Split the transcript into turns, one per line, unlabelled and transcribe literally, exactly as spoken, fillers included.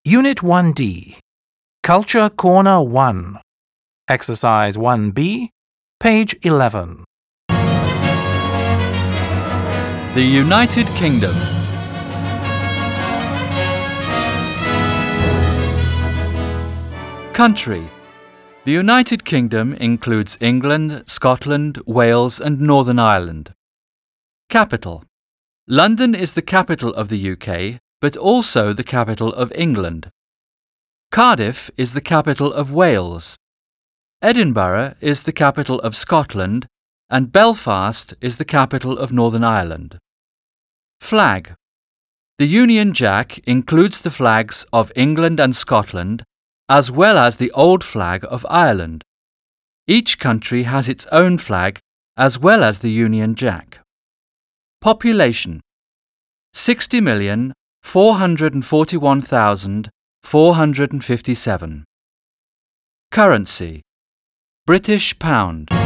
Unit one D, Culture Corner one, Exercise one B, page eleven.
The United Kingdom. Country. The United Kingdom includes England, Scotland, Wales and Northern Ireland. Capital. London is the capital of the U K, but also the capital of England. Cardiff is the capital of Wales. Edinburgh is the capital of Scotland, and Belfast is the capital of Northern Ireland. Flag. The Union Jack includes the flags of England and Scotland, as well as the old flag of Ireland. Each country has its own flag, as well as the Union Jack. Population. sixty million, four hundred forty-one thousand, four hundred fifty-seven. Currency. British pound.